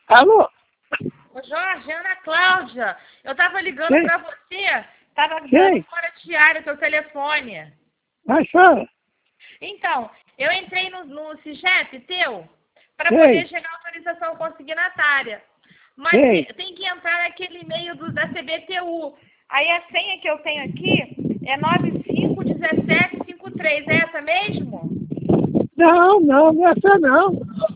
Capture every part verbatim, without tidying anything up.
Alô? Ô Jorge, Ana Cláudia, eu tava ligando Quem? pra você, tava Quem? dando fora de área teu telefone. Mas fala. Então, eu entrei no, no CIGEP teu para Quem? poder chegar a autorização consignatária. Mas Quem? tem tem que entrar naquele e-mail do, da C B T U. Aí a senha que eu tenho aqui é nove cinco um sete cinco três, é essa mesmo? Não, não, não é essa não.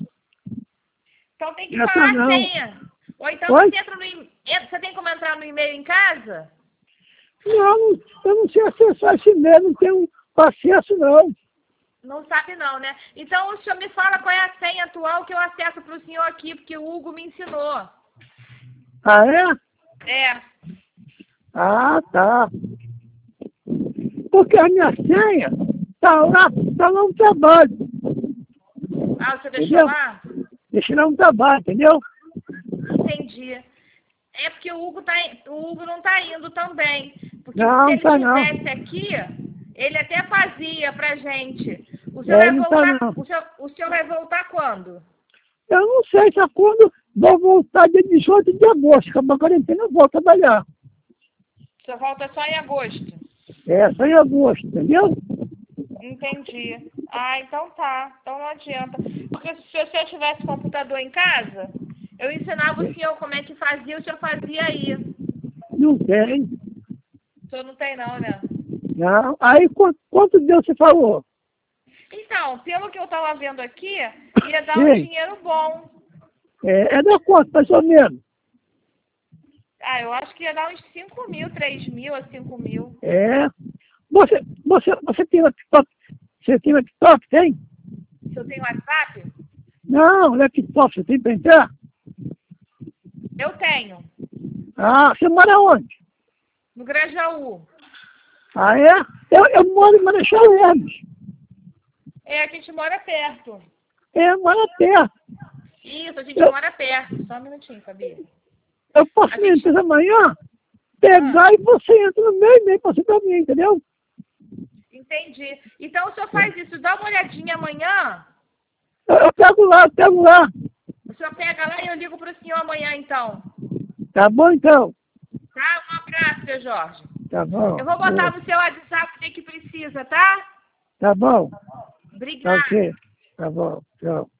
Então tem que Essa falar a não. senha. Ou então Oi? você entra no e- entra- você tem como entrar no e-mail em casa? Não, eu não sei acessar esse e-mail, não tenho acesso não. Não sabe não, né? Então o senhor me fala qual é a senha atual que eu acesso para o senhor aqui, porque o Hugo me ensinou. Ah, é? É. Ah, tá. Porque a minha senha tá lá, tá lá no trabalho, Ah, você deixou entendeu? lá? Deixa lá no trabalho, entendeu? Entendi. É porque o Hugo, tá, o Hugo não tá indo também. Porque Não, se ele tá não. estivesse aqui, ele até fazia pra gente. O senhor É, vai não tá voltar. não. O senhor, o senhor vai voltar quando? Eu não sei se é quando vou voltar dia dezoito de agosto, que a quarentena eu vou trabalhar. O senhor volta só em agosto. É, só em agosto, entendeu? Entendi. Ah, então tá. Então não adianta. Porque se o senhor tivesse computador em casa, eu ensinava o senhor como é que fazia, o senhor fazia aí. Não tem. O senhor não tem não, né? Não. Aí quanto, quanto deu você falou? Então, pelo que eu tava vendo aqui, ia dar um Sim. dinheiro bom. É, é da quanto, mais ou menos? Ah, eu acho que ia dar uns cinco mil, três mil a cinco mil. É. Você, você, você tem laptop? Você tem laptop, tem? Se eu tenho WhatsApp? Não, laptop, você tem pra entrar? Eu tenho. Ah, você mora onde? No Grajaú. Ah, é? Eu, eu moro em Marechal Hermes. É, a gente mora perto. É, mora perto. Isso, a gente Eu- mora perto. Só um minutinho, Fabi. Eu posso A me gente- entrar amanhã, pegar Ah. e você entra no meio e meio pra você pra mim, entendeu? Entendi. Então o senhor faz isso, dá uma olhadinha amanhã. Eu, eu pego lá, eu pego lá. O senhor pega lá e eu ligo pro senhor amanhã, então. Tá bom, então? Tá? Um abraço, seu Jorge. Tá bom. Eu vou botar no seu WhatsApp o que que precisa, tá? Tá bom. Tá Obrigada. ok. Tá bom. Tchau.